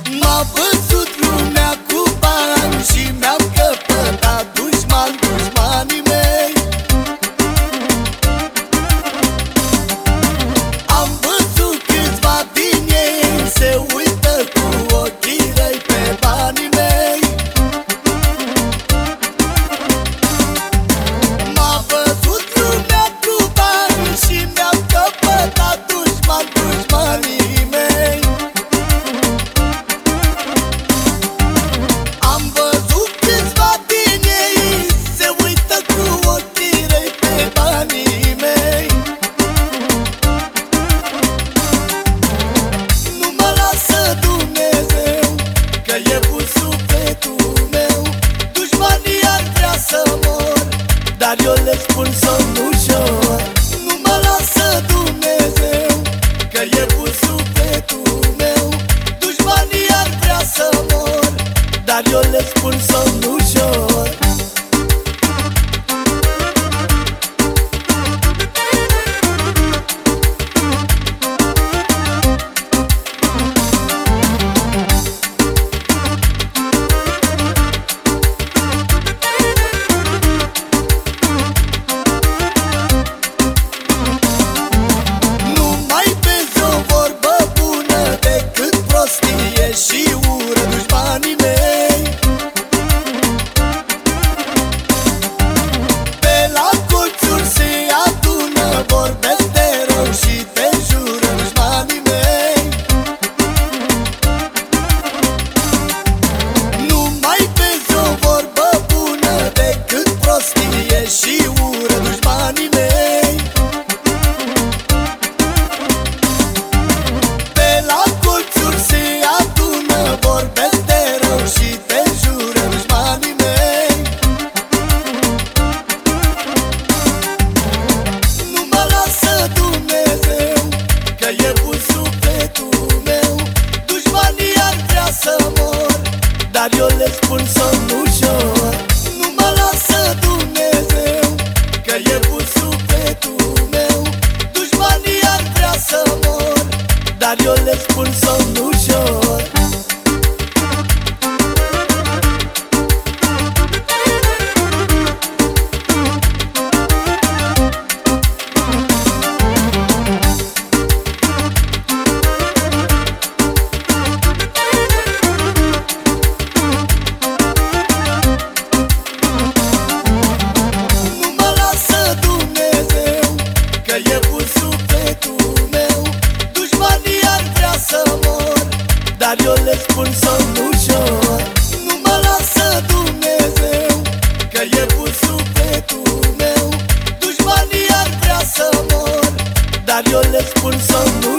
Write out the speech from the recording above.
M-a văzut lumea cu bani și mi-am căpătat dușmanii mei. Am văzut câțiva din ei se uită cu ochii răi pe banii mei. M-a văzut lumea cu bani și mi-am căpătat dușmanii mei. Am văzut câțiva din ei se uită cu ochii răi pe banii mei. Nu mă lasă Dumnezeu, că e cu sufletul meu. Dușmanii ar vrea să mor, dar eu le spun somn ușor. Nu mă lasă Dumnezeu, că e cu sufletul meu. Dușmanii ar vrea să mor, dar eu le spun somn ușor. Nu mai vezi o vorbă bună decât prostie și ură, dușmanii mei. Pe la colțuri se adună, vorbesc de rău și te jură, dușmanii mei. Nu mai vezi o vorbă bună decât prostie și ură, dușmanii mei. Pe la colțuri se adună, vorbesc de rău și te jură, dușmanii mei. Nu mă lasă Dumnezeu, că e cu sufletul meu. Dușmanii ar vrea să mor, dar eu le spun somn ușor. Nu mă lasă Dumnezeu, că e cu sufletul meu. Dușmanii ar vrea să mor, dar eu le spun somn ușor. Nu mă lasă Dumnezeu, că e cu sufletul meu. Dușmanii ar vrea să mor, dar eu le spun somn ușor. Nu mă lasă Dumnezeu, că e cu sufletul meu. Dușmanii ar vrea să mor, dar eu le spun somn ușor.